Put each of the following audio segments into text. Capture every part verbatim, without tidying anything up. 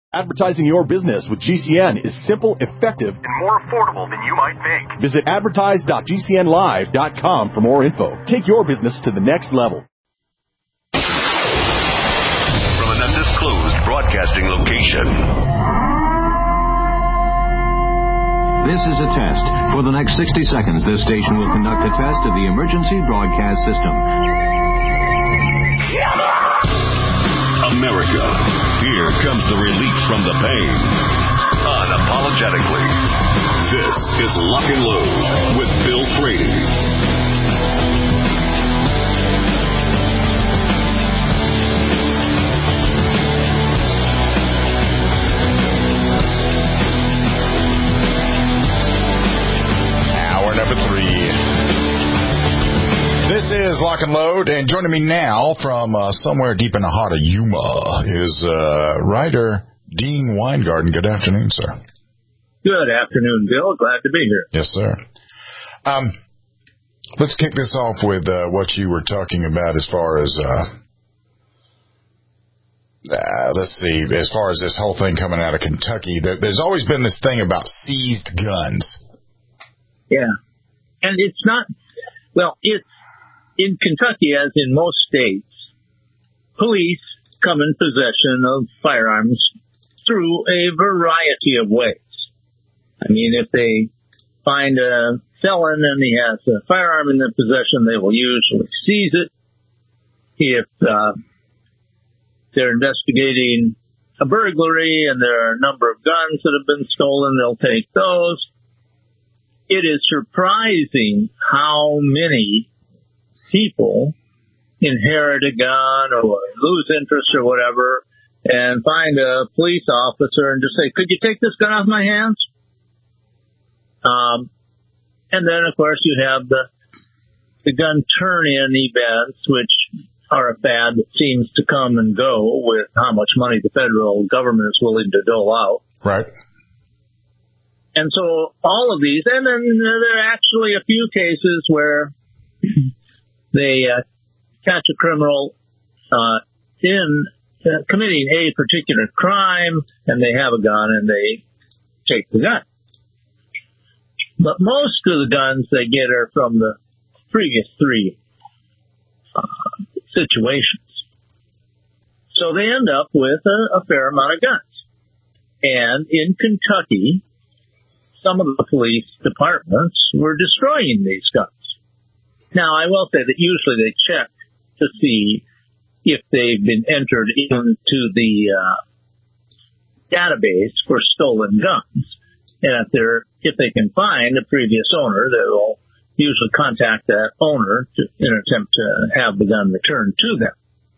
Advertising your business with G C N is simple, effective, and more affordable than you might think. Visit advertise dot g c n live dot com for more info. Take your business to the next level. From an undisclosed broadcasting location. This is a test. For the next sixty seconds, this station will conduct a test of the emergency broadcast system. America, here comes the relief from the pain. Unapologetically. This is Lock and Load with Bill Frady. This is Lock and Load, and joining me now from uh, somewhere deep in the heart of Yuma is uh, writer Dean Weingarten. Good afternoon, sir. Good afternoon, Bill. Glad to be here. Yes, sir. Um, let's kick this off with uh, what you were talking about as far as, uh, uh, let's see, as far as this whole thing coming out of Kentucky. There, there's always been this thing about seized guns. Yeah. And it's not, well, it's, in Kentucky, as in most states, police come in possession of firearms through a variety of ways. I mean, if they find a felon and he has a firearm in their possession, they will usually seize it. If uh, they're investigating a burglary and there are a number of guns that have been stolen, they'll take those. It is surprising how many people inherit a gun or lose interest or whatever and find a police officer and just say, could you take this gun off my hands? Um, and then, of course, you have the the gun turn-in events, which are a fad that seems to come and go with how much money the federal government is willing to dole out. Right. And so all of these, and then there are actually a few cases where they uh, catch a criminal uh, in uh, committing a particular crime, and they have a gun, and they take the gun. But most of the guns they get are from the previous three uh, situations. So they end up with a, a fair amount of guns. And in Kentucky, some of the police departments were destroying these guns. Now, I will say that usually they check to see if they've been entered into the uh, database for stolen guns. And if they're, if they can find a previous owner, they will usually contact that owner to, in an attempt to have the gun returned to them.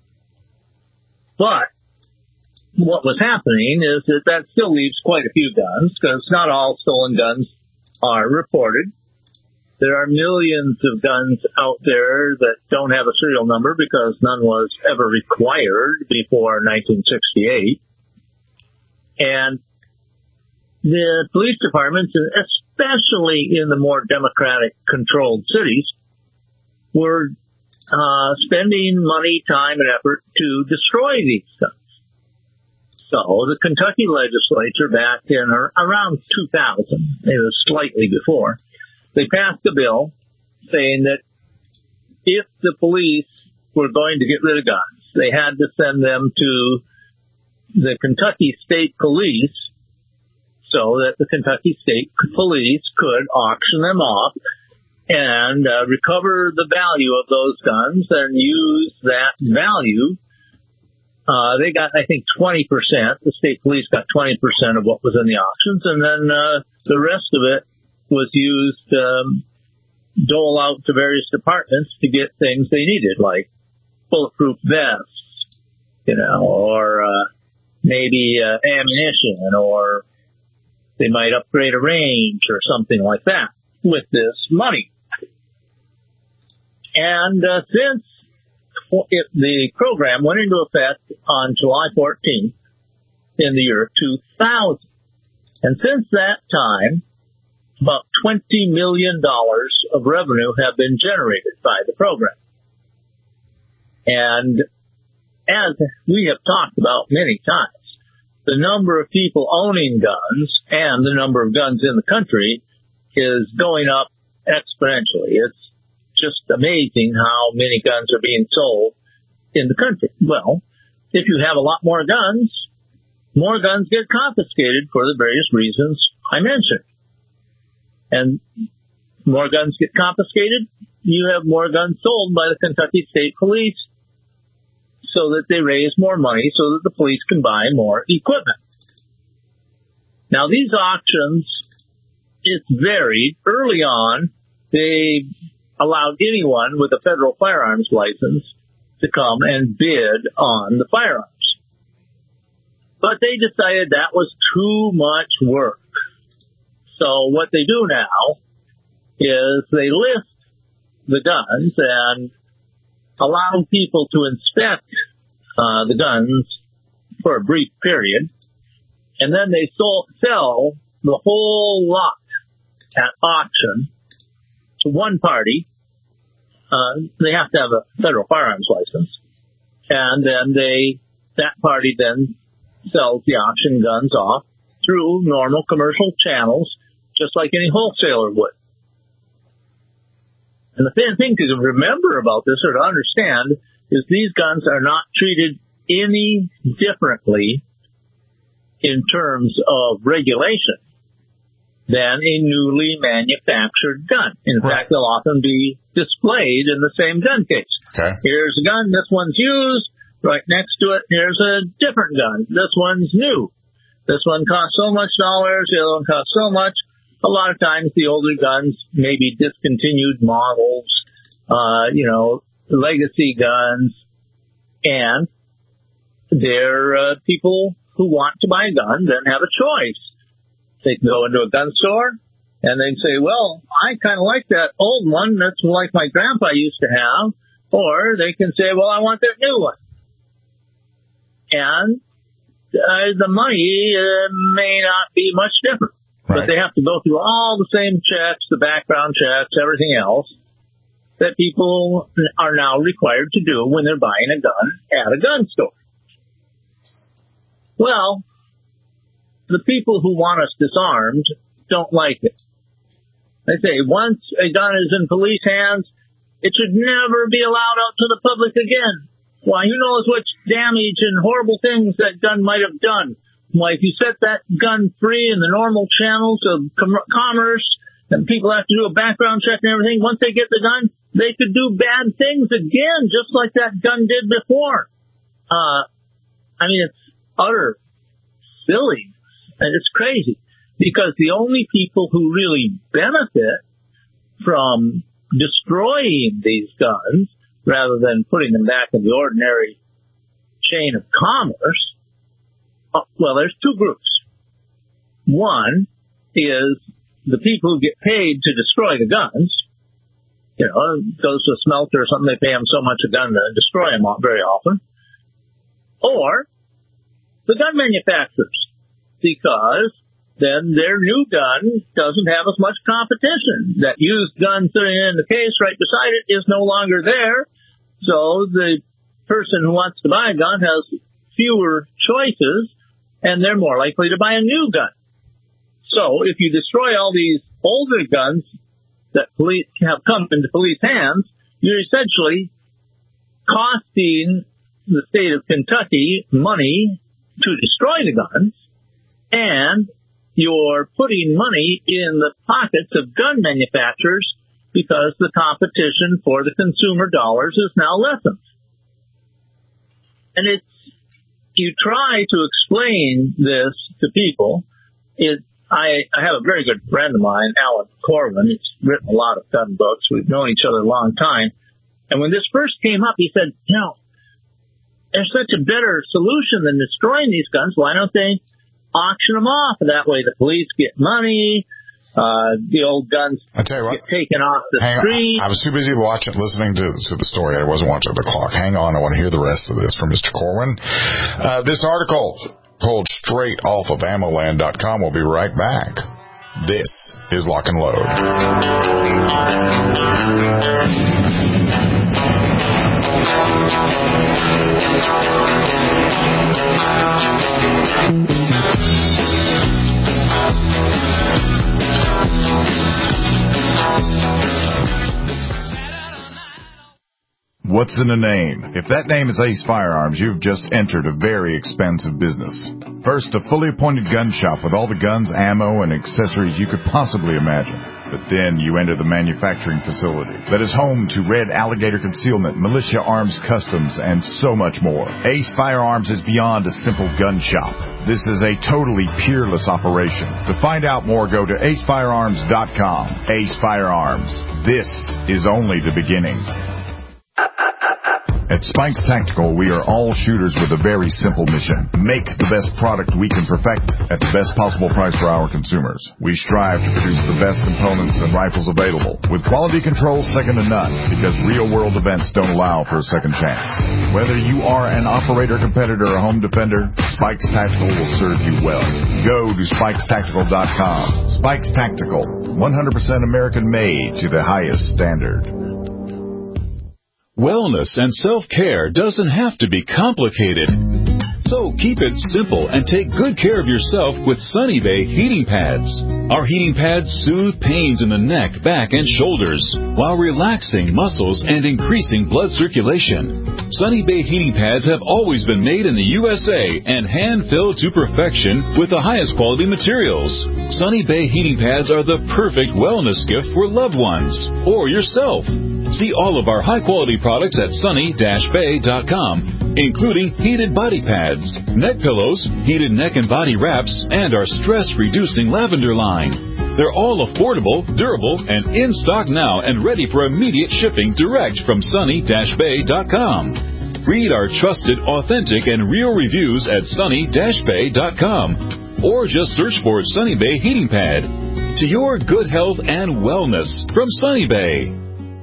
But what was happening is that that still leaves quite a few guns, because not all stolen guns are reported. There are millions of guns out there that don't have a serial number because none was ever required before nineteen sixty-eight. And the police departments, especially in the more Democratic-controlled cities, were uh, spending money, time, and effort to destroy these guns. So the Kentucky legislature back in around two thousand, it was slightly before, they passed a bill saying that if the police were going to get rid of guns, they had to send them to the Kentucky State Police so that the Kentucky State Police could auction them off and uh, recover the value of those guns and use that value. Uh, they got, I think, twenty percent. The state police got twenty percent of what was in the auctions, and then uh, the rest of it was used um, dole out to various departments to get things they needed, like bulletproof vests, you know, or uh, maybe uh, ammunition, or they might upgrade a range or something like that with this money. And uh, since it, the program went into effect on July fourteenth in the year two thousand, and since that time, about twenty million dollars of revenue have been generated by the program. And as we have talked about many times, the number of people owning guns and the number of guns in the country is going up exponentially. It's just amazing how many guns are being sold in the country. Well, if you have a lot more guns, more guns get confiscated for the various reasons I mentioned. And more guns get confiscated, you have more guns sold by the Kentucky State Police so that they raise more money so that the police can buy more equipment. Now, these auctions, it's varied. Early on, they allowed anyone with a federal firearms license to come and bid on the firearms. But they decided that was too much work. So what they do now is they list the guns and allow people to inspect uh, the guns for a brief period, and then they sold, sell the whole lot at auction to one party. Uh, they have to have a federal firearms license, and then they that party then sells the auction guns off through normal commercial channels, just like any wholesaler would. And the thing to remember about this, or to understand, is these guns are not treated any differently in terms of regulation than a newly manufactured gun. In right. fact, they'll often be displayed in the same gun case. Okay. Here's a gun, this one's used. Right next to it, here's a different gun. This one's new. This one costs so much dollars, the other one costs so much. A lot of times the older guns may be discontinued models, uh, you know, legacy guns, and they're uh, people who want to buy a gun then have a choice. They can go into a gun store and they can say, well, I kind of like that old one. That's like my grandpa used to have. Or they can say, well, I want that new one. And uh, the money uh, may not be much different. Right. But they have to go through all the same checks, the background checks, everything else that people are now required to do when they're buying a gun at a gun store. Well, the people who want us disarmed don't like it. They say once a gun is in police hands, it should never be allowed out to the public again. Why, who knows what damage and horrible things that gun might have done. Why, if you set that gun free in the normal channels of com- commerce, and people have to do a background check and everything, once they get the gun, they could do bad things again, just like that gun did before. Uh, I mean, it's utter silliness, and it's crazy, because the only people who really benefit from destroying these guns, rather than putting them back in the ordinary chain of commerce, Uh, well, there's two groups. One is the people who get paid to destroy the guns. You know, goes to a smelter or something, they pay them so much a gun to destroy them very often. Or the gun manufacturers, because then their new gun doesn't have as much competition. That used gun sitting in the case right beside it is no longer there. So the person who wants to buy a gun has fewer choices, and they're more likely to buy a new gun. So if you destroy all these older guns that police have come into police hands, you're essentially costing the state of Kentucky money to destroy the guns, and you're putting money in the pockets of gun manufacturers because the competition for the consumer dollars is now lessened. And it's you try to explain this to people. It, I, I have a very good friend of mine, Alan Corwin. He's written a lot of gun books. We've known each other a long time. And when this first came up, he said, you know, there's such a better solution than destroying these guns. Why don't they auction them off? That way the police get money. Uh, the old guns I tell you what, get taken off the hang street. On. I was too busy watching, listening to, to the story. I wasn't watching the clock. Hang on. I want to hear the rest of this from Mister Corwin. Uh, this article pulled straight off of ammo land dot com. We'll be right back. This is Lock and Load. What's in a name? If that name is Ace Firearms, you've just entered a very expensive business. First, a fully appointed gun shop with all the guns, ammo, and accessories you could possibly imagine. But then you enter the manufacturing facility that is home to Red Alligator Concealment, Militia Arms Customs, and so much more. Ace Firearms is beyond a simple gun shop. This is a totally peerless operation. To find out more, go to ace firearms dot com. Ace Firearms. This is only the beginning. At Spikes Tactical, we are all shooters with a very simple mission. Make the best product we can perfect at the best possible price for our consumers. We strive to produce the best components and rifles available, with quality control second to none, because real-world events don't allow for a second chance. Whether you are an operator, competitor, or home defender, Spikes Tactical will serve you well. Go to spikes tactical dot com. Spikes Tactical, one hundred percent American-made to the highest standard. Wellness and self-care doesn't have to be complicated. So keep it simple and take good care of yourself with Sunny Bay heating pads. Our heating pads soothe pains in the neck, back, and shoulders while relaxing muscles and increasing blood circulation. Sunny Bay heating pads have always been made in the U S A and hand-filled to perfection with the highest quality materials. Sunny Bay heating pads are the perfect wellness gift for loved ones or yourself. See all of our high-quality products at sunny dash bay dot com, including heated body pads, neck pillows, heated neck and body wraps, and our stress-reducing lavender line. They're all affordable, durable, and in stock now and ready for immediate shipping direct from sunny dash bay dot com. Read our trusted, authentic, and real reviews at sunny dash bay dot com, or just search for Sunny Bay Heating Pad. To your good health and wellness from Sunny Bay.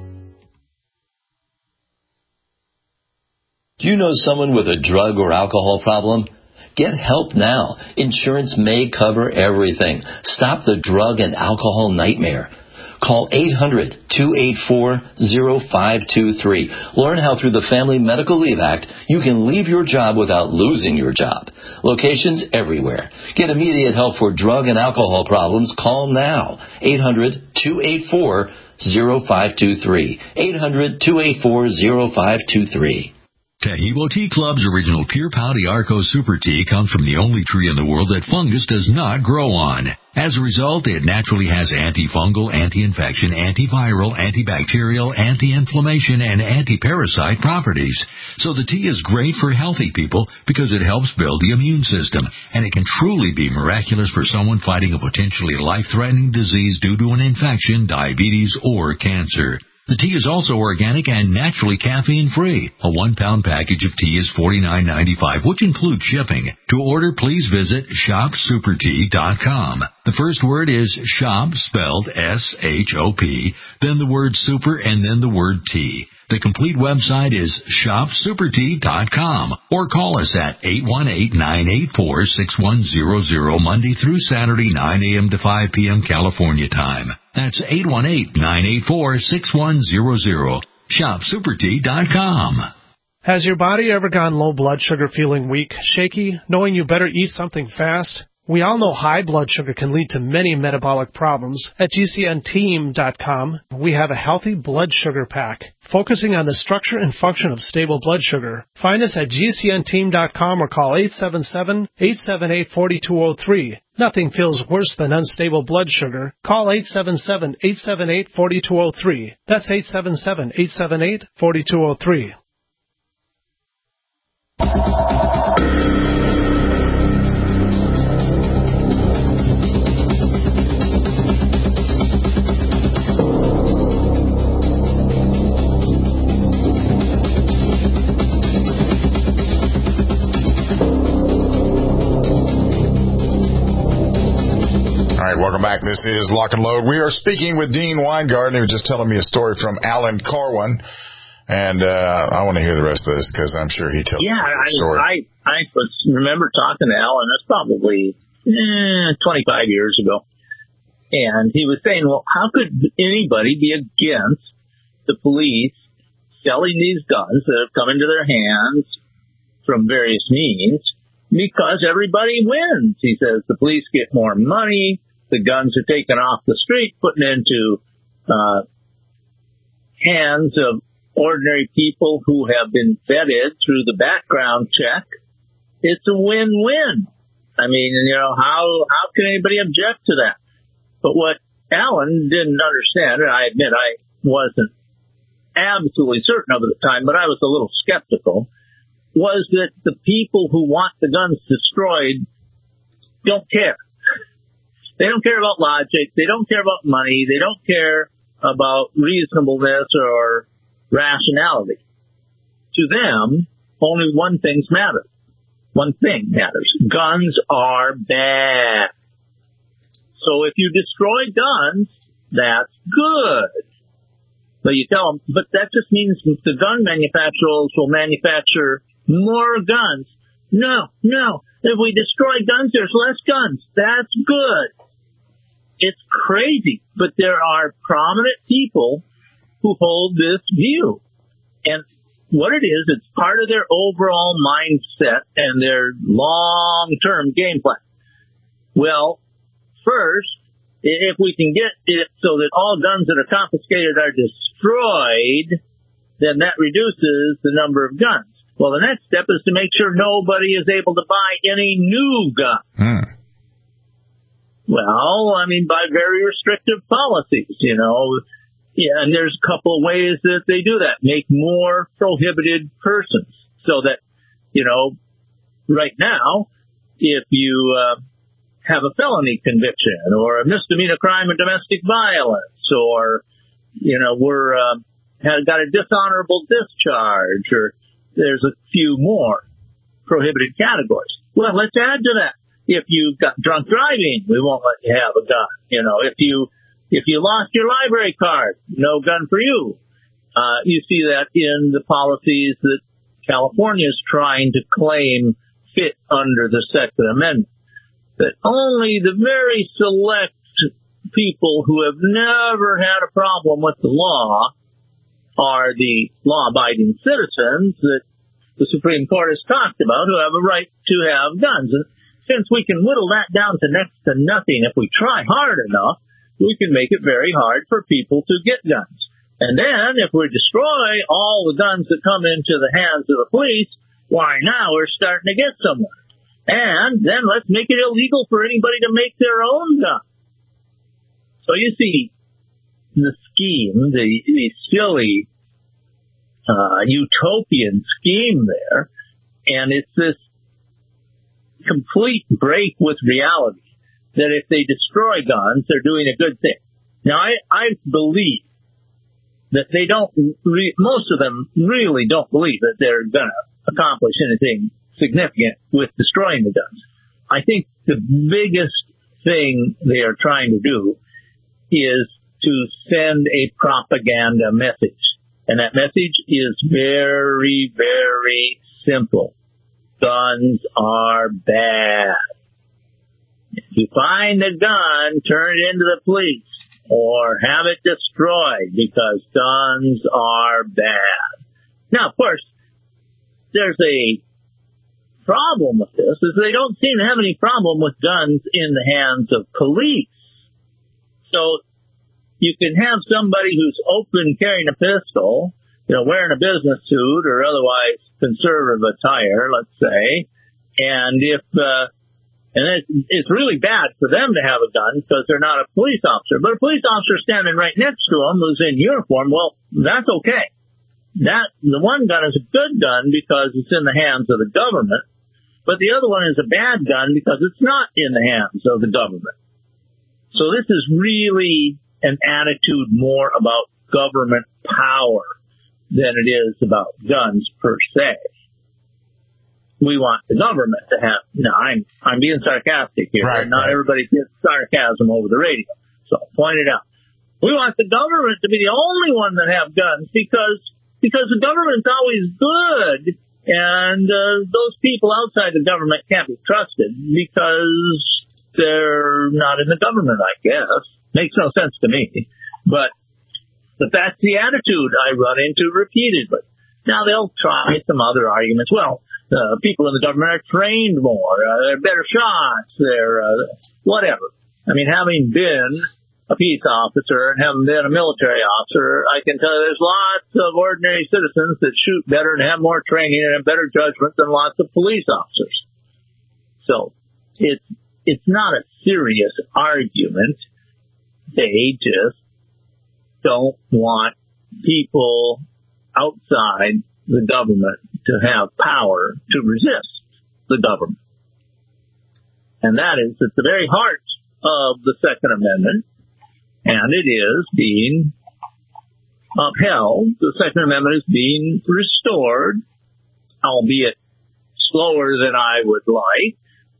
Do you know someone with a drug or alcohol problem? Get help now. Insurance may cover everything. Stop the drug and alcohol nightmare. Call eight hundred, two eight four, zero five two three. Learn how through the Family Medical Leave Act, you can leave your job without losing your job. Locations everywhere. Get immediate help for drug and alcohol problems. Call now. eight hundred, two eight four, zero five two three. eight hundred, two eight four, zero five two three. Tahibo Tea Club's original Pure Pouty Arco Super Tea comes from the only tree in the world that fungus does not grow on. As a result, it naturally has antifungal, anti-infection, antiviral, antibacterial, anti-inflammation, and anti-parasite properties. So the tea is great for healthy people because it helps build the immune system, and it can truly be miraculous for someone fighting a potentially life-threatening disease due to an infection, diabetes, or cancer. The tea is also organic and naturally caffeine-free. A one-pound package of tea is forty-nine ninety-five, which includes shipping. To order, please visit shop super tea dot com. The first word is shop, spelled S H O P, then the word super, and then the word tea. The complete website is shop super tea dot com, or call us at eight one eight, nine eight four, six one zero zero Monday through Saturday, nine a.m. to five p.m. California time. That's eight one eight, nine eight four, six one zero zero. shop super tea dot com. Has your body ever gone low blood sugar, feeling weak, shaky, knowing you better eat something fast? We all know high blood sugar can lead to many metabolic problems. At G C N team dot com, we have a healthy blood sugar pack, focusing on the structure and function of stable blood sugar. Find us at G C N team dot com or call eight seven seven, eight seven eight, four two zero three. Nothing feels worse than unstable blood sugar. Call eight seven seven, eight seven eight, four two zero three. That's eight seven seven, eight seven eight, four two zero three. Welcome back. This is Lock and Load. We are speaking with Dean Weingarten, who was just telling me a story from Alan Corwin, and uh, I want to hear the rest of this because I'm sure he tells yeah, me the I, story. I I was, remember talking to Alan. That's probably eh, twenty-five years ago, and he was saying, "Well, how could anybody be against the police selling these guns that have come into their hands from various means because everybody wins. He says the police get more money, the guns are taken off the street, put into uh, hands of ordinary people who have been vetted through the background check. It's a win-win. I mean, you know, how how can anybody object to that? But what Alan didn't understand, and I admit I wasn't absolutely certain of at the time, but I was a little skeptical, was that the people who want the guns destroyed don't care. They don't care about logic. They don't care about money. They don't care about reasonableness or rationality. To them, only one thing matters. One thing matters. Guns are bad. So if you destroy guns, that's good. But you tell them, but that just means the gun manufacturers will manufacture more guns. No, no. If we destroy guns, there's less guns. That's good. It's crazy, but there are prominent people who hold this view. And what it is, it's part of their overall mindset and their long-term game plan. Well, first, if we can get it so that all guns that are confiscated are destroyed, then that reduces the number of guns. Well, the next step is to make sure nobody is able to buy any new guns. Hmm. Well, I mean, by very restrictive policies, you know. Yeah, and there's a couple of ways that they do that. Make more prohibited persons so that, you know, right now, if you uh, have a felony conviction or a misdemeanor crime of domestic violence or, you know, we're uh, have got a dishonorable discharge or there's a few more prohibited categories. Well, let's add to that. If you've got drunk driving, we won't let you have a gun. You know, if you If you lost your library card, no gun for you. Uh, you see that in the policies that California is trying to claim fit under the Second Amendment. That only the very select people who have never had a problem with the law are the law-abiding citizens that the Supreme Court has talked about who have a right to have guns. And since we can whittle that down to next to nothing if we try hard enough, we can make it very hard for people to get guns. And then if we destroy all the guns that come into the hands of the police, why, now we're starting to get somewhere. And then let's make it illegal for anybody to make their own gun. So you see the scheme, the, the silly uh, utopian scheme there, and it's this complete break with reality. That if they destroy guns, they're doing a good thing. Now, I, I believe that they don't, re- most of them really don't believe that they're going to accomplish anything significant with destroying the guns. I think the biggest thing they are trying to do is to send a propaganda message. And that message is very, very simple. Guns are bad. If you find a gun, turn it into the police or have it destroyed because guns are bad. Now, of course, there's a problem with this is they don't seem to have any problem with guns in the hands of police. So you can have somebody who's open carrying a pistol, you know, wearing a business suit or otherwise conservative attire, let's say, and if uh, And it's really bad for them to have a gun because they're not a police officer. But a police officer standing right next to them who's in uniform, well, that's okay. That the one gun is a good gun because it's in the hands of the government, but the other one is a bad gun because it's not in the hands of the government. So this is really an attitude more about government power than it is about guns per se. We want the government to have, no, I'm, I'm being sarcastic here. Right, Not right. everybody gets sarcasm over the radio. So I'll point it out. We want the government to be the only one that have guns because, because the government's always good and uh, those people outside the government can't be trusted because they're not in the government, I guess. Makes no sense to me. But But that's the attitude I run into repeatedly. Now, they'll try some other arguments. Well, uh, people in the government are trained more. Uh, they're better shots. They're uh, whatever. I mean, having been a peace officer and having been a military officer, I can tell you there's lots of ordinary citizens that shoot better and have more training and have better judgment than lots of police officers. So it's it's not a serious argument. They just don't want people outside the government to have power to resist the government. And that is at the very heart of the Second Amendment, and it is being upheld. The Second Amendment is being restored, albeit slower than I would like,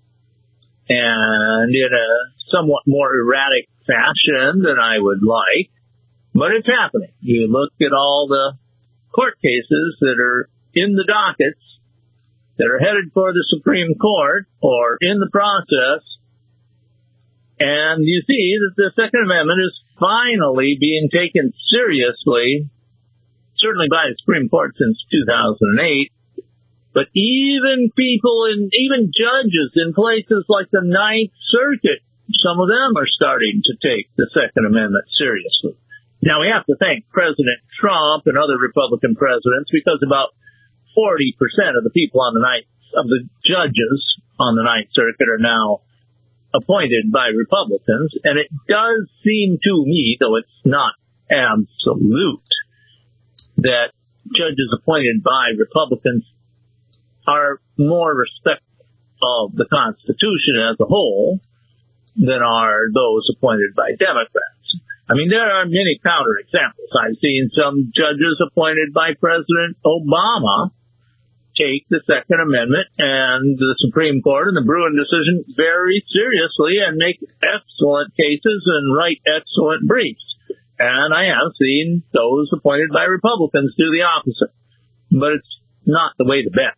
and in a somewhat more erratic fashion than I would like, but it's happening. You look at all the court cases that are in the dockets that are headed for the Supreme Court or in the process, and you see that the Second Amendment is finally being taken seriously, certainly by the Supreme Court since two thousand eight, but even people and even judges in places like the Ninth Circuit, some of them are starting to take the Second Amendment seriously. Now, we have to thank President Trump and other Republican presidents, because about forty percent of the people on the ninth, of the judges on the Ninth Circuit are now appointed by Republicans. And it does seem to me, though it's not absolute, that judges appointed by Republicans are more respectful of the Constitution as a whole than are those appointed by Democrats. I mean, there are many counterexamples. I've seen some judges appointed by President Obama take the Second Amendment and the Supreme Court and the Bruen decision very seriously and make excellent cases and write excellent briefs. And I have seen those appointed by Republicans do the opposite. But it's not the way to bet.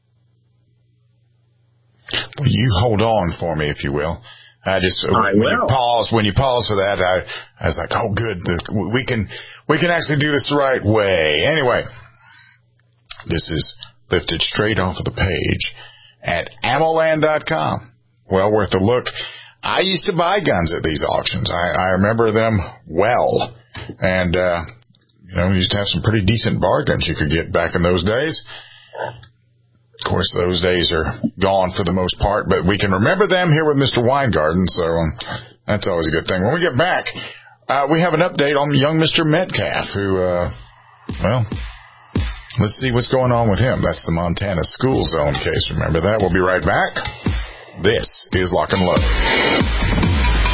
Well, you hold on for me, if you will. I just I when will. you pause when you pause for that, I, I was like, oh, good, we can we can actually do this the right way. Anyway, this is lifted straight off of the page at ammo land dot com. Well worth a look. I used to buy guns at these auctions. I, I remember them well, and uh, you know, we used to have some pretty decent bargains you could get back in those days. Of course, those days are gone for the most part, but we can remember them here with Mister Weingarten, so um, that's always a good thing. When we get back, uh, we have an update on young Mister Metcalf, who, uh, well, let's see what's going on with him. That's the Montana school zone case. Remember that? We'll be right back. This is Lock and Load.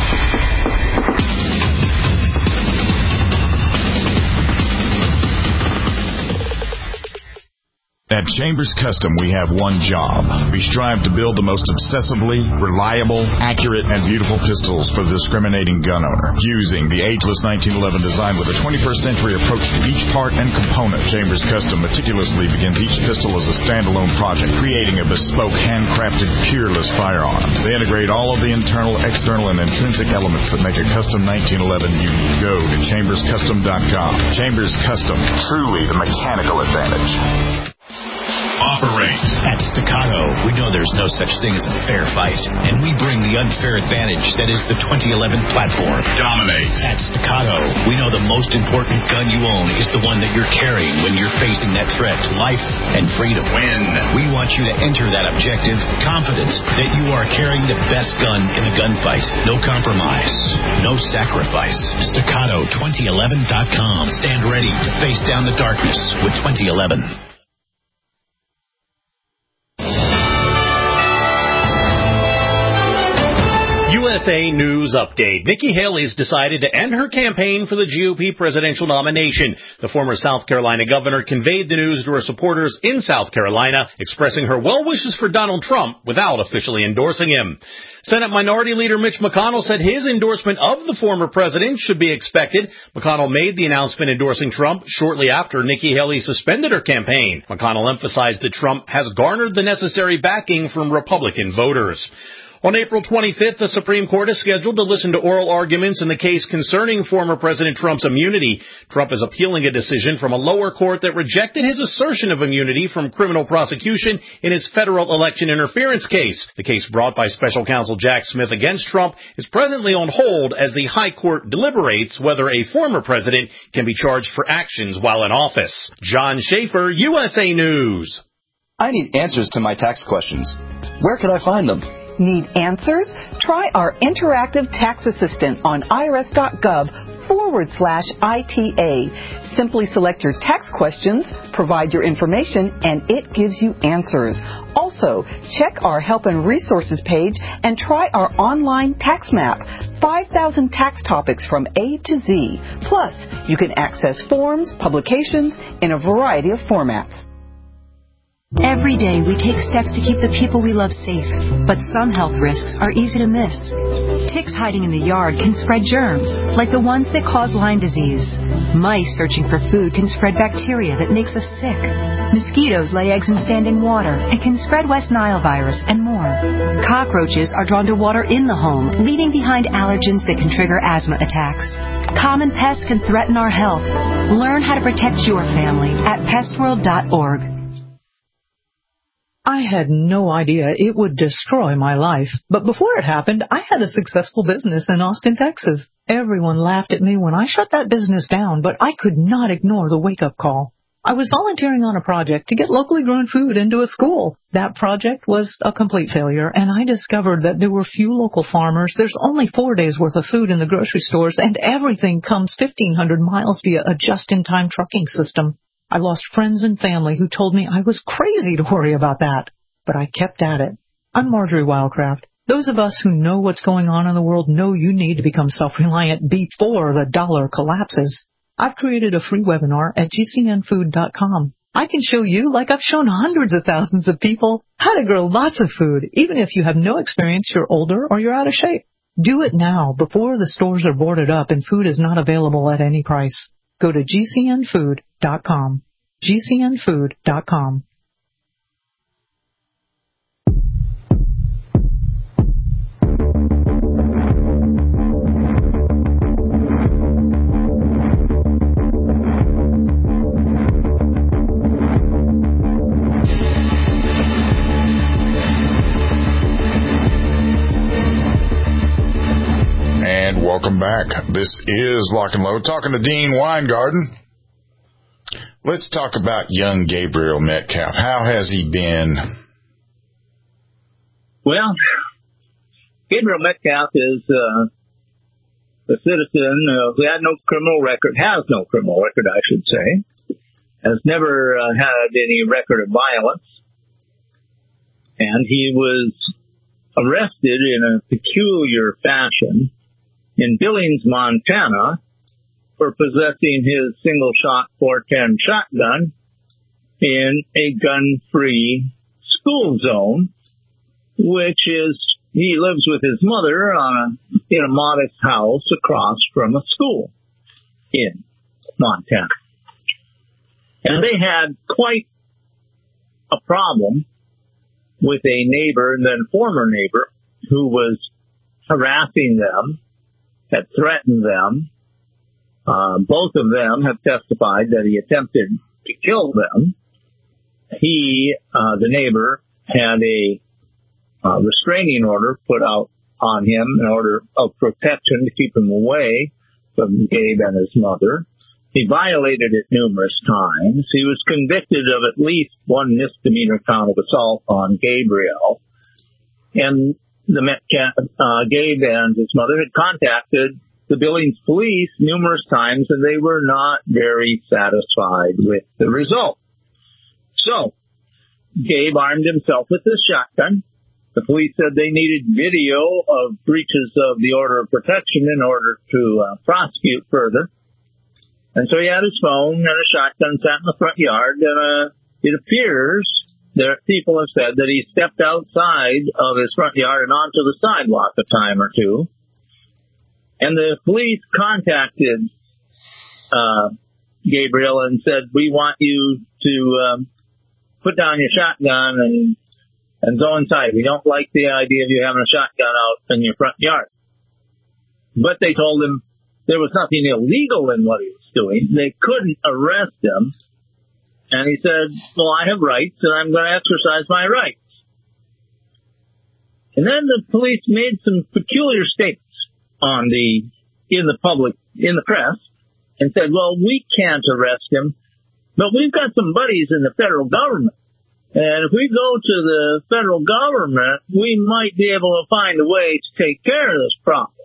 At Chambers Custom, we have one job. We strive to build the most obsessively, reliable, accurate, and beautiful pistols for the discriminating gun owner. Using the ageless nineteen eleven design with a twenty-first century approach to each part and component, Chambers Custom meticulously begins each pistol as a standalone project, creating a bespoke, handcrafted, peerless firearm. They integrate all of the internal, external, and intrinsic elements that make a custom nineteen eleven unique. Go to chambers custom dot com. Chambers Custom, truly the mechanical advantage. Operate. At Staccato, we know there's no such thing as a fair fight, and we bring the unfair advantage that is the twenty eleven platform. Dominate. At Staccato, we know the most important gun you own is the one that you're carrying when you're facing that threat to life and freedom. Win. We want you to enter that objective confident that you are carrying the best gun in the gunfight. No compromise. No sacrifice. Staccato twenty eleven dot com. Stand ready to face down the darkness with twenty eleven. U S A News Update. Nikki Haley's decided to end her campaign for the G O P presidential nomination. The former South Carolina governor conveyed the news to her supporters in South Carolina, expressing her well wishes for Donald Trump without officially endorsing him. Senate Minority Leader Mitch McConnell said his endorsement of the former president should be expected. McConnell made the announcement endorsing Trump shortly after Nikki Haley suspended her campaign. McConnell emphasized that Trump has garnered the necessary backing from Republican voters. On April twenty-fifth, the Supreme Court is scheduled to listen to oral arguments in the case concerning former President Trump's immunity. Trump is appealing a decision from a lower court that rejected his assertion of immunity from criminal prosecution in his federal election interference case. The case brought by special counsel Jack Smith against Trump is presently on hold as the High Court deliberates whether a former president can be charged for actions while in office. John Schaefer, U S A News. I need answers to my tax questions. Where can I find them? Need answers? Try our interactive tax assistant on irs.gov forward slash ITA. Simply select your tax questions, provide your information, and it gives you answers. Also, check our help and resources page and try our online tax map. five thousand tax topics from A to Z. Plus, you can access forms, publications in a variety of formats. Every day we take steps to keep the people we love safe, but some health risks are easy to miss. Ticks hiding in the yard can spread germs, like the ones that cause Lyme disease. Mice searching for food can spread bacteria that makes us sick. Mosquitoes lay eggs in standing water and can spread West Nile virus and more. Cockroaches are drawn to water in the home, leaving behind allergens that can trigger asthma attacks. Common pests can threaten our health. Learn how to protect your family at pest world dot org. I had no idea it would destroy my life. But before it happened, I had a successful business in Austin, Texas. Everyone laughed at me when I shut that business down, but I could not ignore the wake-up call. I was volunteering on a project to get locally grown food into a school. That project was a complete failure, and I discovered that there were few local farmers. There's only four days' worth of food in the grocery stores, and everything comes fifteen hundred miles via a just-in-time trucking system. I lost friends and family who told me I was crazy to worry about that. But I kept at it. I'm Marjorie Wildcraft. Those of us who know what's going on in the world know you need to become self-reliant before the dollar collapses. I've created a free webinar at G C N food dot com. I can show you, like I've shown hundreds of thousands of people, how to grow lots of food, even if you have no experience, you're older, or you're out of shape. Do it now, before the stores are boarded up and food is not available at any price. Go to G C N food dot com. G C N food dot com. Welcome back. This is Lock and Load, talking to Dean Weingarten. Let's talk about young Gabriel Metcalf. How has he been? Well, Gabriel Metcalf is uh, a citizen uh, who had no criminal record, has no criminal record, I should say, has never uh, had any record of violence, and he was arrested in a peculiar fashion in Billings, Montana, for possessing his single-shot four ten shotgun in a gun-free school zone, which is, he lives with his mother on a, in a modest house across from a school in Montana. And they had quite a problem with a neighbor, and then former neighbor, who was harassing them, had threatened them. Uh, both of them have testified that he attempted to kill them. He, uh, the neighbor, had a uh, restraining order put out on him in order of protection to keep him away from Gabe and his mother. He violated it numerous times. He was convicted of at least one misdemeanor count of assault on Gabriel. And the Metcalf, uh, Gabe and his mother had contacted the Billings police numerous times, and they were not very satisfied with the result. So, Gabe armed himself with this shotgun. The police said they needed video of breaches of the order of protection in order to uh, prosecute further. And so he had his phone and a shotgun sat in the front yard, and uh, it appears that people have said that he stepped outside of his front yard and onto the sidewalk a time or two. And the police contacted uh, Gabriel and said, we want you to um, put down your shotgun and and go inside. We don't like the idea of you having a shotgun out in your front yard. But they told him there was nothing illegal in what he was doing. They couldn't arrest him. And he said, well, I have rights, and I'm going to exercise my rights. And then the police made some peculiar statements on the, in the public, in the press, and said, well, we can't arrest him, but we've got some buddies in the federal government. And if we go to the federal government, we might be able to find a way to take care of this problem.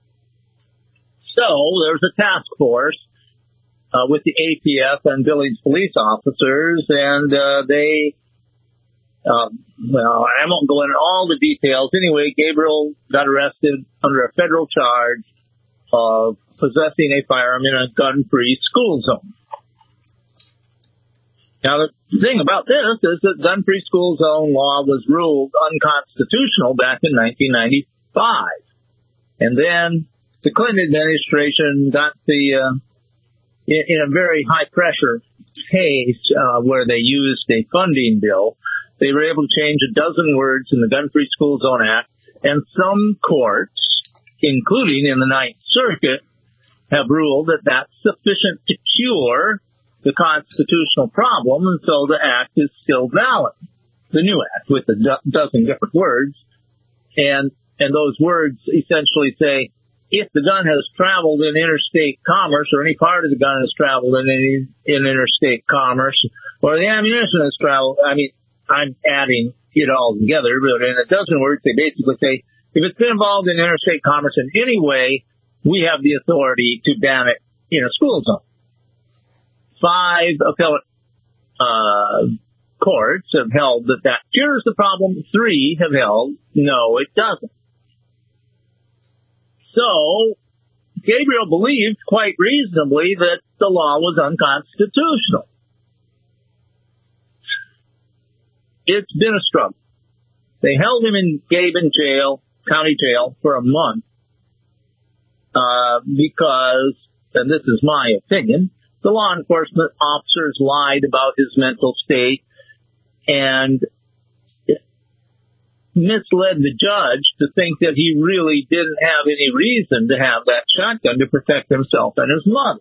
So there's a task force Uh, with the A T F and Billings police officers, and uh, they, um, well, I won't go into all the details. Anyway, Gabriel got arrested under a federal charge of possessing a firearm in a gun-free school zone. Now, the thing about this is that gun-free school zone law was ruled unconstitutional back in nineteen ninety-five. And then the Clinton administration got the... Uh, in a very high-pressure case uh, where they used a funding bill, they were able to change a dozen words in the Gun-Free School Zone Act, and some courts, including in the Ninth Circuit, have ruled that that's sufficient to cure the constitutional problem, and so the act is still valid. The new act with a do- dozen different words, and and those words essentially say, if the gun has traveled in interstate commerce, or any part of the gun has traveled in any, in interstate commerce, or the ammunition has traveled, I mean, I'm adding it all together, but in a dozen words, they basically say, if it's been involved in interstate commerce in any way, we have the authority to ban it in a school zone. Five appellate uh, courts have held that that cures the problem. Three have held, no, it doesn't. So, Gabriel believed quite reasonably that the law was unconstitutional. It's been a struggle. They held him in Gabe in jail, county jail, for a month, uh, because, and this is my opinion, the law enforcement officers lied about his mental state and misled the judge to think that he really didn't have any reason to have that shotgun to protect himself and his mother.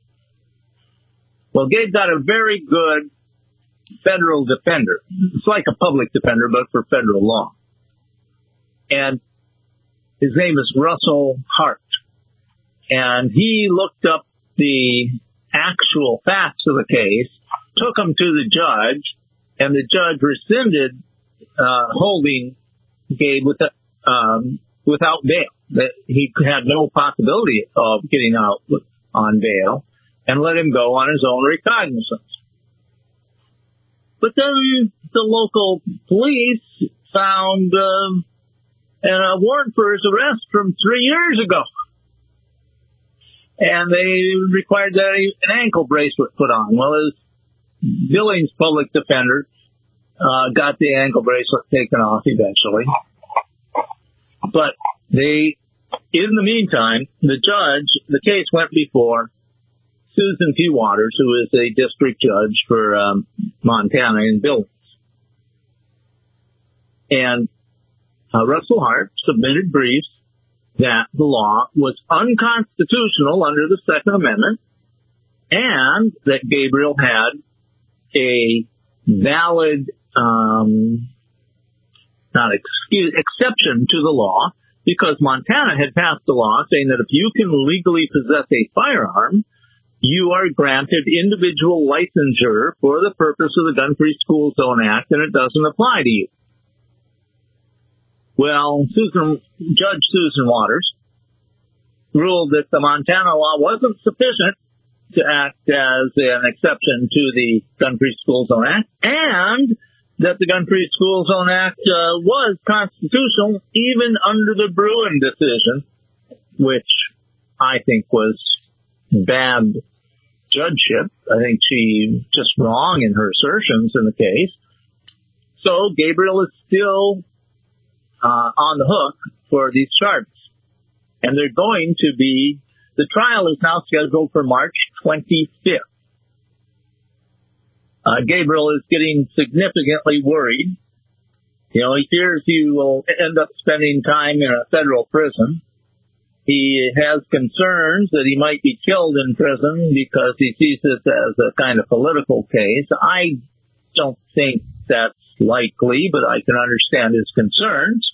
Well, Gabe got a very good federal defender. It's like a public defender, but for federal law. And his name is Russell Hart. And he looked up the actual facts of the case, took them to the judge, and the judge rescinded uh, holding Gabe with the, um, without bail. That he had no possibility of getting out on bail, and let him go on his own recognizance. But then the local police found uh, a warrant for his arrest from three years ago, and they required that he, an ankle bracelet put on. Well, his Billings public defender Uh, got the ankle bracelet taken off eventually. But they, in the meantime, the judge, the case went before Susan P. Waters, who is a district judge for um, Montana in Billings. And uh, Russell Hart submitted briefs that the law was unconstitutional under the Second Amendment, and that Gabriel had a valid Um, not excuse, exception to the law, because Montana had passed a law saying that if you can legally possess a firearm, you are granted individual licensure for the purpose of the Gun-Free School Zone Act, and it doesn't apply to you. Well, Susan, Judge Susan Waters ruled that the Montana law wasn't sufficient to act as an exception to the Gun-Free School Zone Act, and that the Gun-Free School Zone Act uh, was constitutional even under the Bruin decision, which I think was bad judgeship. I think she just wrong in her assertions in the case. So Gabriel is still uh, on the hook for these charges. And they're going to be, the trial is now scheduled for March twenty-fifth. Uh, Gabriel is getting significantly worried. You know, he fears he will end up spending time in a federal prison. He has concerns that he might be killed in prison because he sees this as a kind of political case. I don't think that's likely, but I can understand his concerns.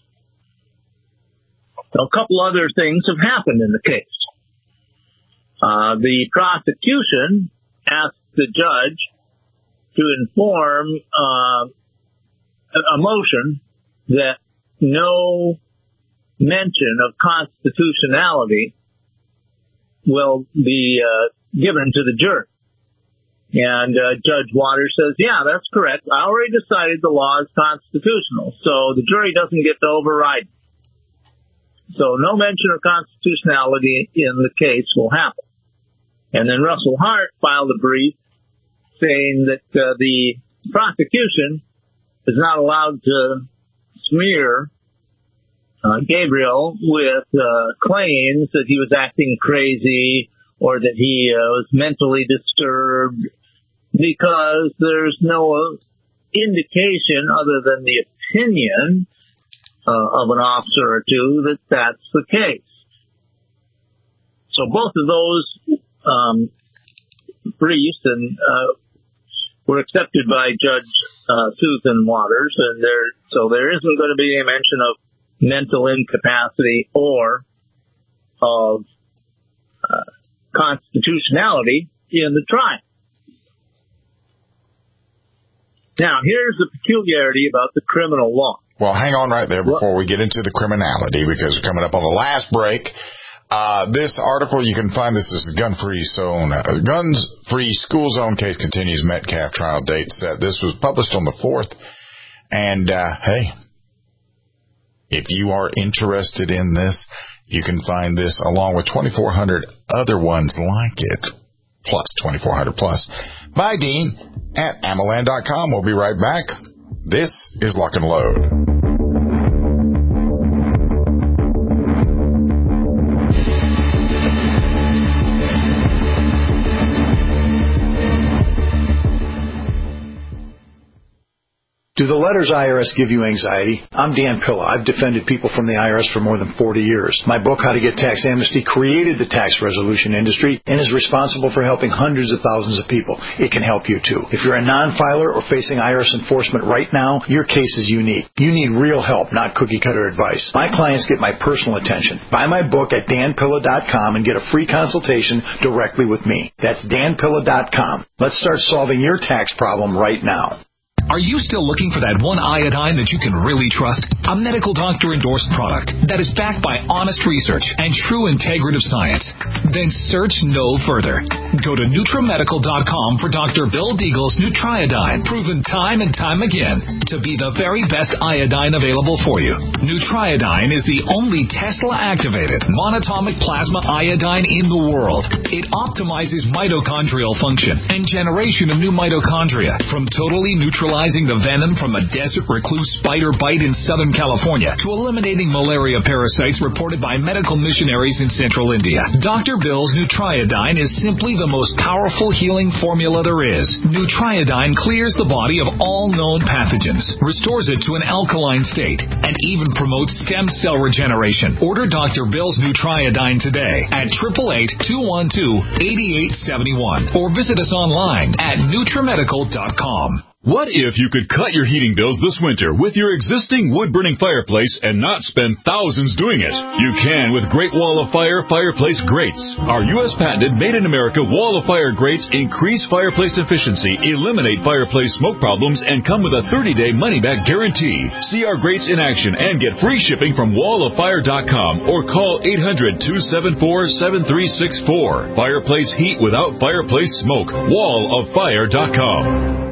A couple other things have happened in the case. Uh, the prosecution asked the judge to inform uh, a motion that no mention of constitutionality will be uh, given to the jury. And uh, Judge Waters says, yeah, that's correct. I already decided the law is constitutional, so the jury doesn't get to override it. So no mention of constitutionality in the case will happen. And then Russell Hart filed a brief saying that uh, the prosecution is not allowed to smear uh, Gabriel with uh, claims that he was acting crazy or that he uh, was mentally disturbed, because there's no indication other than the opinion uh, of an officer or two that that's the case. So both of those um, briefs and uh, were accepted by Judge uh, Susan Waters, and there so there isn't going to be a mention of mental incapacity or of uh, constitutionality in the trial. Now, here's the peculiarity about the criminal law. Well, hang on right there before we get into the criminality, because we're coming up on the last break. Uh, this article, you can find this is Gun-Free Zone. Uh, Gun-Free School Zone case continues. Metcalf trial date set. This was published on the fourth. And, uh, hey, if you are interested in this, you can find this along with twenty-four hundred other ones like it, plus twenty-four hundred plus, by Dean at Amaland dot com. We'll be right back. This is Lock and Load. Do the letters I R S give you anxiety? I'm Dan Pilla. I've defended people from the I R S for more than forty years. My book, How to Get Tax Amnesty, created the tax resolution industry and is responsible for helping hundreds of thousands of people. It can help you, too. If you're a non-filer or facing I R S enforcement right now, your case is unique. You need real help, not cookie-cutter advice. My clients get my personal attention. Buy my book at Dan Pilla dot com and get a free consultation directly with me. That's Dan Pilla dot com. Let's start solving your tax problem right now. Are you still looking for that one iodine that you can really trust? A medical doctor-endorsed product that is backed by honest research and true integrative science? Then search no further. Go to NutriMedical dot com for Doctor Bill Deagle's Nutriodine, proven time and time again to be the very best iodine available for you. Nutriodine is the only Tesla-activated monatomic plasma iodine in the world. It optimizes mitochondrial function and generation of new mitochondria, from totally neutralizing the venom from a desert recluse spider bite in Southern California to eliminating malaria parasites reported by medical missionaries in central India. Doctor Bill's Nutriodine is simply the most powerful healing formula there is. Nutriodine clears the body of all known pathogens, restores it to an alkaline state, and even promotes stem cell regeneration. Order Doctor Bill's Nutriodine today at eight eight eight, two one two, eight eight seven one or visit us online at NutriMedical dot com. What if you could cut your heating bills this winter with your existing wood-burning fireplace and not spend thousands doing it? You can with Great Wall of Fire Fireplace Grates. Our U S patented made-in-America Wall of Fire grates increase fireplace efficiency, eliminate fireplace smoke problems, and come with a thirty-day money-back guarantee. See our grates in action and get free shipping from wall of fire dot com or call eight hundred, two seven four, seven three six four. Fireplace heat without fireplace smoke. wall of fire dot com.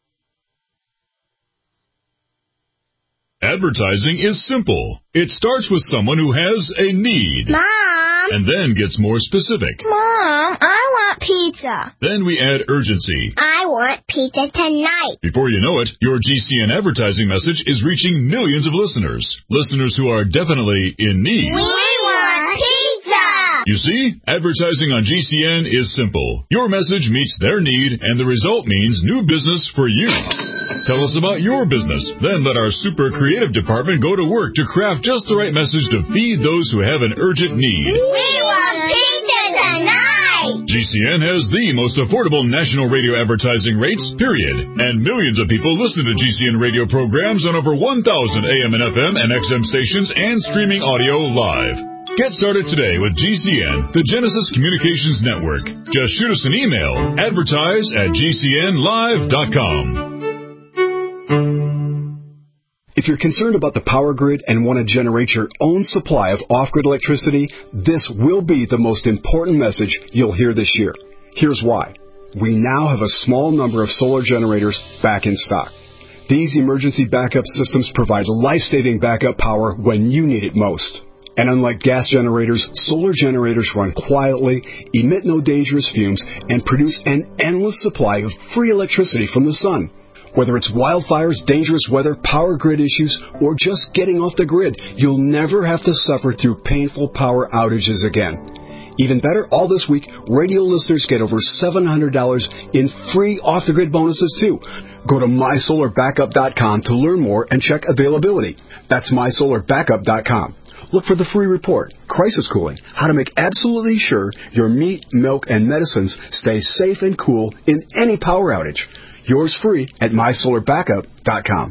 Advertising is simple. It starts with someone who has a need. Mom! And then gets more specific. Mom, I want pizza. Then we add urgency. I want pizza tonight. Before you know it, your G C N advertising message is reaching millions of listeners. Listeners who are definitely in need. We want pizza! You see, advertising on G C N is simple. Your message meets their need, and the result means new business for you. Tell us about your business. Then let our super creative department go to work to craft just the right message to feed those who have an urgent need. We want pizza tonight! G C N has the most affordable national radio advertising rates, period. And millions of people listen to G C N radio programs on over one thousand A M and F M and X M stations and streaming audio live. Get started today with G C N, the Genesis Communications Network. Just shoot us an email, advertise at G C N live dot com. If you're concerned about the power grid and want to generate your own supply of off-grid electricity, this will be the most important message you'll hear this year. Here's why. We now have a small number of solar generators back in stock. These emergency backup systems provide life-saving backup power when you need it most. And unlike gas generators, solar generators run quietly, emit no dangerous fumes, and produce an endless supply of free electricity from the sun. Whether it's wildfires, dangerous weather, power grid issues, or just getting off the grid, you'll never have to suffer through painful power outages again. Even better, all this week, radio listeners get over seven hundred dollars in free off-the-grid bonuses, too. Go to my solar backup dot com to learn more and check availability. That's my solar backup dot com. Look for the free report, Crisis Cooling, how to make absolutely sure your meat, milk, and medicines stay safe and cool in any power outage. Yours free at my solar backup dot com.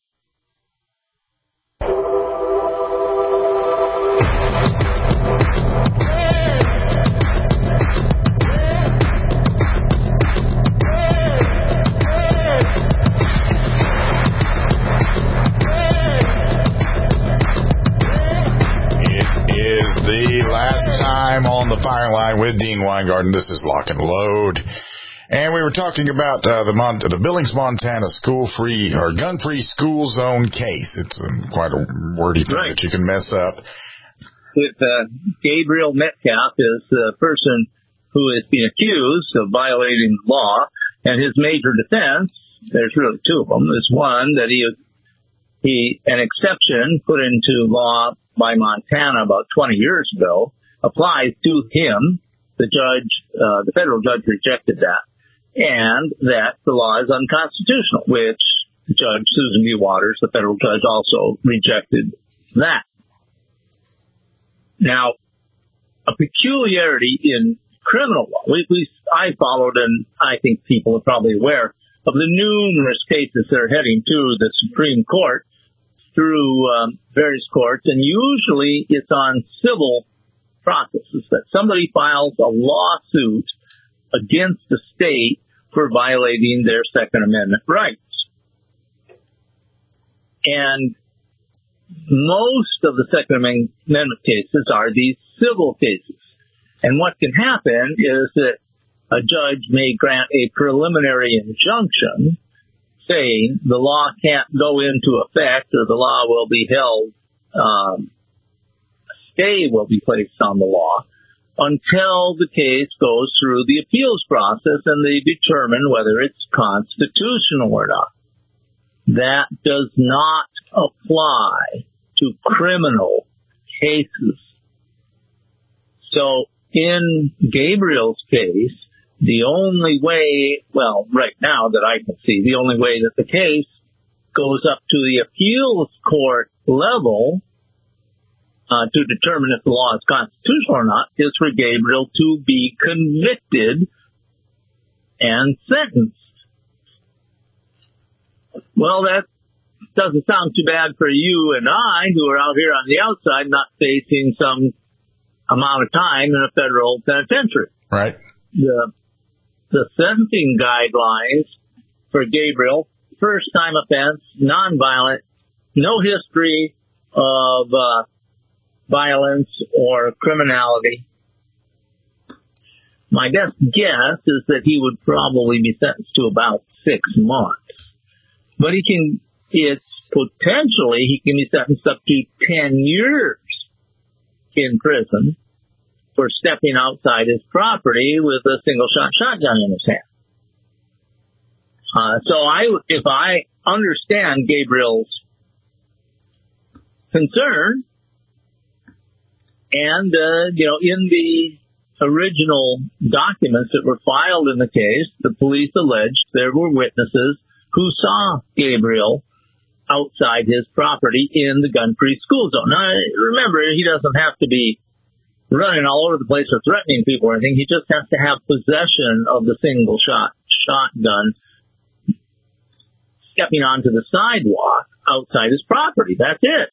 The last time on the fire line with Dean Weingarten. This is Lock and Load. And we were talking about uh, the Mon- the Billings, Montana school-free or gun-free school zone case. It's um, quite a wordy thing right. that you can mess up. With uh, Gabriel Metcalf is the person who is being accused of violating the law, and his major defense, there's really two of them, is one that he he an exception put into law by Montana about twenty years ago applies to him. The judge, uh, the federal judge rejected that, and that the law is unconstitutional, which Judge Susan B. Waters, the federal judge, also rejected that. Now, a peculiarity in criminal law, we, we, I followed, and I think people are probably aware of the numerous cases that are heading to the Supreme Court through um, various courts, and usually it's on civil processes that somebody files a lawsuit against the state for violating their Second Amendment rights. And most of the Second Amendment cases are these civil cases. And what can happen is that a judge may grant a preliminary injunction saying the law can't go into effect or the law will be held, um, a stay will be placed on the law until the case goes through the appeals process and they determine whether it's constitutional or not. That does not apply to criminal cases. So in Gabriel's case, the only way, well, right now that I can see, the only way that the case goes up to the appeals court level uh, to determine if the law is constitutional or not is for Gabriel to be convicted and sentenced. Well, that doesn't sound too bad for you and I who are out here on the outside not facing some amount of time in a federal penitentiary. Right. The The sentencing guidelines for Gabriel, first-time offense, nonviolent, no history of uh, violence or criminality. My best guess is that he would probably be sentenced to about six months. But he can, it's potentially, he can be sentenced up to ten years in prison for stepping outside his property with a single-shot shotgun in his hand. Uh, so I, if I understand Gabriel's concern, and, uh, you know, in the original documents that were filed in the case, the police alleged there were witnesses who saw Gabriel outside his property in the gun-free school zone. Now, remember, he doesn't have to be running all over the place or threatening people or anything. He just has to have possession of the single-shot shotgun, stepping onto the sidewalk outside his property. That's it.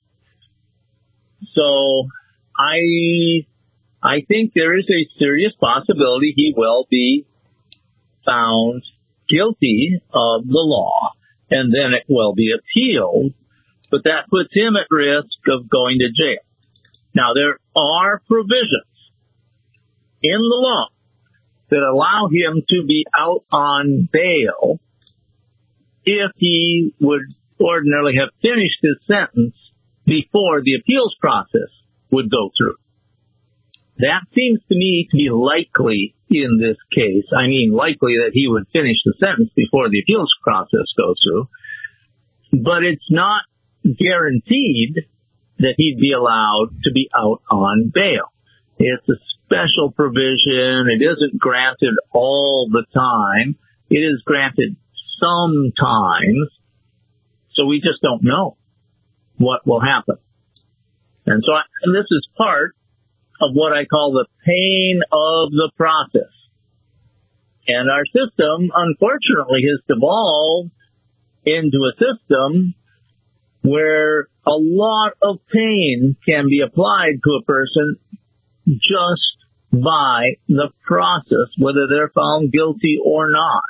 So I I think there is a serious possibility he will be found guilty of the law, and then it will be appealed, but that puts him at risk of going to jail. Now, there are provisions in the law that allow him to be out on bail if he would ordinarily have finished his sentence before the appeals process would go through. That seems to me to be likely in this case. I mean, likely that he would finish the sentence before the appeals process goes through. But it's not guaranteed that he'd be allowed to be out on bail. It's a special provision. It isn't granted all the time. It is granted sometimes. So we just don't know what will happen. And so I, and this is part of what I call the pain of the process. And our system, unfortunately, has devolved into a system where a lot of pain can be applied to a person just by the process, whether they're found guilty or not.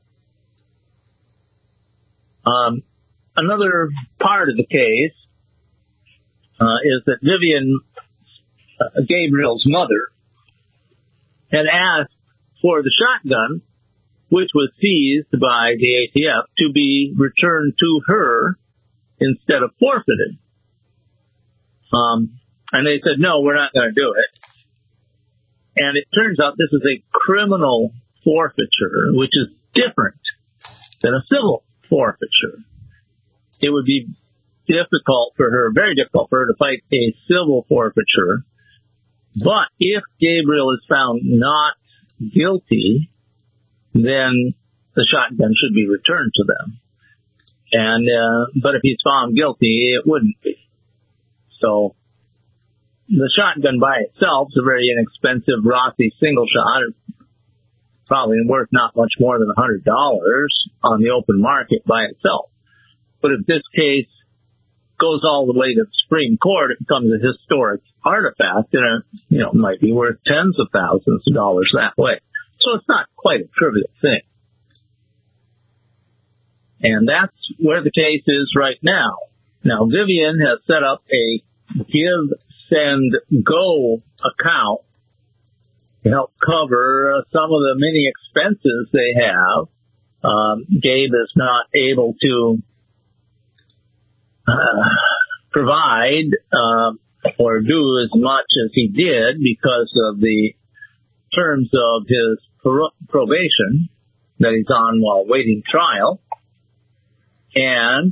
Um, another part of the case uh, is that Vivian uh, Gabriel's mother had asked for the shotgun, which was seized by the A T F, to be returned to her instead of forfeited. Um, and they said, no, we're not going to do it. And it turns out this is a criminal forfeiture, which is different than a civil forfeiture. It would be difficult for her, very difficult for her to fight a civil forfeiture. But if Gabriel is found not guilty, then the shotgun should be returned to them. And, uh, but if he's found guilty, it wouldn't be. So the shotgun by itself is a very inexpensive Rossi single shot. It's probably worth not much more than one hundred dollars on the open market by itself. But if this case goes all the way to the Supreme Court, it becomes a historic artifact, and it, you know, might be worth tens of thousands of dollars that way. So it's not quite a trivial thing. And that's where the case is right now. Now, Vivian has set up a Give, Send, Go account to help cover uh, some of the many expenses they have. Um, Gabe is not able to uh, provide uh, or do as much as he did because of the terms of his pro- probation that he's on while waiting trial. And,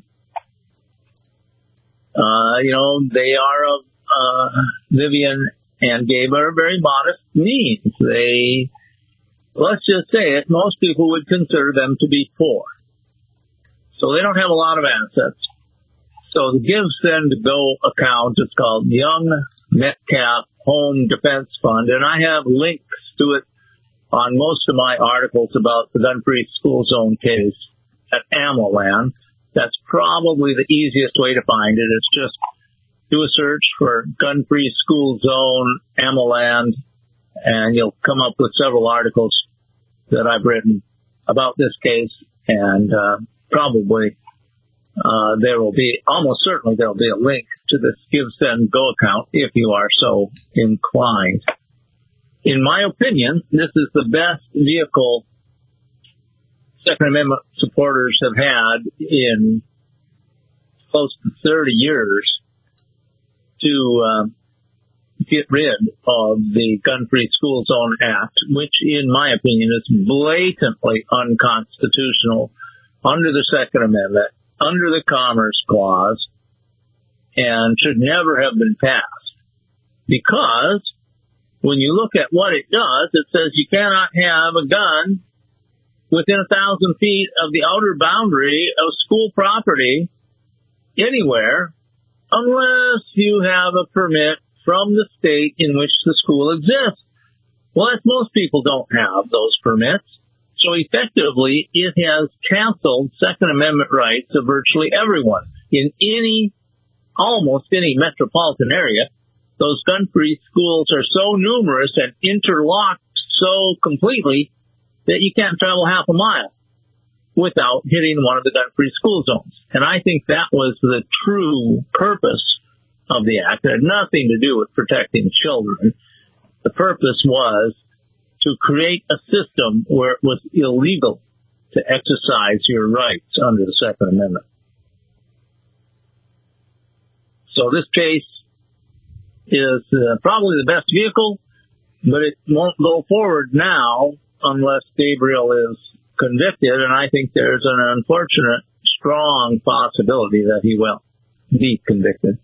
uh, you know, they are of, uh, Vivian and Gabe are very modest means. They, let's just say it, most people would consider them to be poor. So they don't have a lot of assets. So the Give, Send, Go account is called Young Metcalf Home Defense Fund, and I have links to it on most of my articles about the gun-free school zone case at AmmoLand. That's probably the easiest way to find it. It's just do a search for gun-free school zone, AmmoLand, and you'll come up with several articles that I've written about this case, and uh, probably uh, there will be, almost certainly there will be a link to this Give, Send, Go account if you are so inclined. In my opinion, this is the best vehicle Second Amendment supporters have had in close to thirty years to uh, get rid of the Gun-Free School Zone Act, which, in my opinion, is blatantly unconstitutional under the Second Amendment, under the Commerce Clause, and should never have been passed. Because when you look at what it does, it says you cannot have a gun within a thousand feet of the outer boundary of school property anywhere unless you have a permit from the state in which the school exists. Well, as most people don't have those permits, so effectively it has canceled Second Amendment rights of virtually everyone. In any, almost any metropolitan area, those gun-free schools are so numerous and interlocked so completely that you can't travel half a mile without hitting one of the gun-free school zones. And I think that was the true purpose of the act. It had nothing to do with protecting children. The purpose was to create a system where it was illegal to exercise your rights under the Second Amendment. So this case is uh, probably the best vehicle, but it won't go forward now unless Gabriel is convicted, and I think there's an unfortunate, strong possibility that he will be convicted.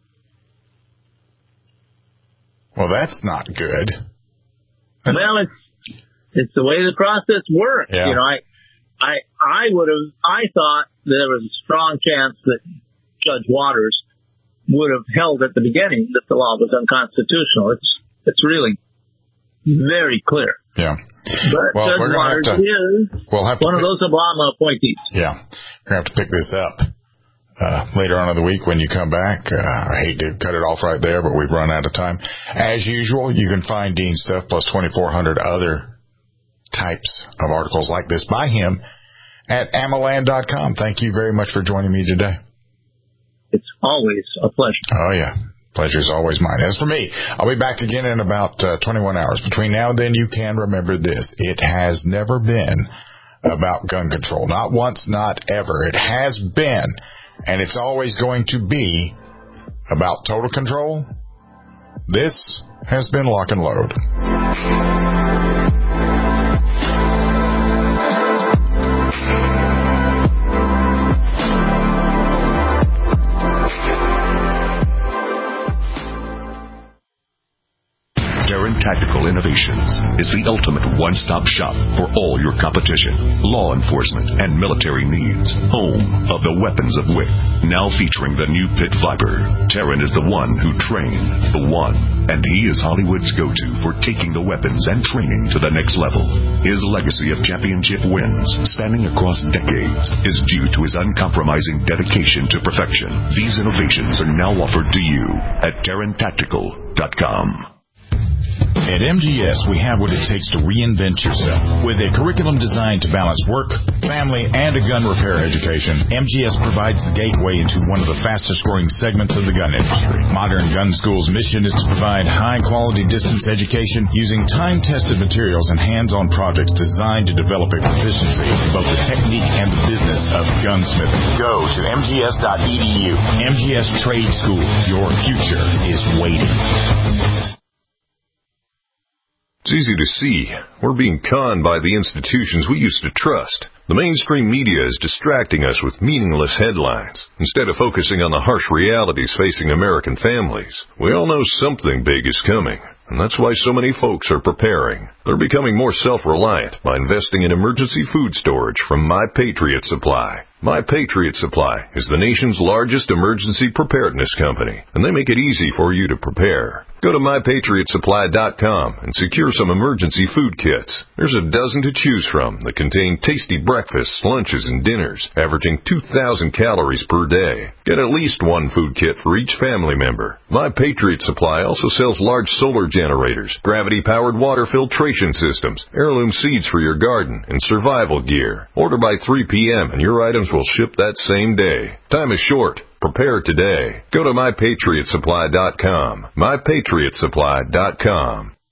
Well, that's not good. That's well, it's it's the way the process works. Yeah. You know, I I I would have I thought there was a strong chance that Judge Waters would have held at the beginning that the law was unconstitutional. It's it's really very clear. Yeah. But well, Judge we're gonna Waters have to, is we'll have to one pick, of those Obama appointees. Yeah. We're going to have to pick this up uh, later on in the week when you come back. Uh, I hate to cut it off right there, but we've run out of time. As usual, you can find Dean's stuff plus twenty-four hundred other types of articles like this by him at amaland dot com. Thank you very much for joining me today. It's always a pleasure. Oh, yeah. Pleasure is always mine. As for me, I'll be back again in about uh, twenty-one hours. Between now and then, you can remember this. It has never been about gun control. Not once, not ever. It has been, and it's always going to be, about total control. This has been Lock and Load. Darren Tactical Innovations is the ultimate one-stop shop for all your competition, law enforcement, and military needs. Home of the weapons of W I C. Now featuring the new Pit Viper. Darren is the one who trained the one, and he is Hollywood's go-to for taking the weapons and training to the next level. His legacy of championship wins, spanning across decades, is due to his uncompromising dedication to perfection. These innovations are now offered to you at Darren Tactical dot com. At M G S, we have what it takes to reinvent yourself. With a curriculum designed to balance work, family, and a gun repair education, M G S provides the gateway into one of the fastest-growing segments of the gun industry. Modern Gun School's mission is to provide high-quality distance education using time-tested materials and hands-on projects designed to develop a proficiency in both the technique and the business of gunsmithing. Go to M G S dot E D U. M G S Trade School. Your future is waiting. It's easy to see. We're being conned by the institutions we used to trust. The mainstream media is distracting us with meaningless headlines, instead of focusing on the harsh realities facing American families. We all know something big is coming, and that's why so many folks are preparing. They're becoming more self-reliant by investing in emergency food storage from My Patriot Supply. My Patriot Supply is the nation's largest emergency preparedness company, and they make it easy for you to prepare. Go to my patriot supply dot com and secure some emergency food kits. There's a dozen to choose from that contain tasty breakfasts, lunches, and dinners, averaging two thousand calories per day. Get at least one food kit for each family member. My Patriot Supply also sells large solar generators, gravity-powered water filtration systems, heirloom seeds for your garden, and survival gear. Order by three p.m. and your items will ship that same day. Time is short. Prepare today. Go to my patriot supply dot com. my patriot supply dot com.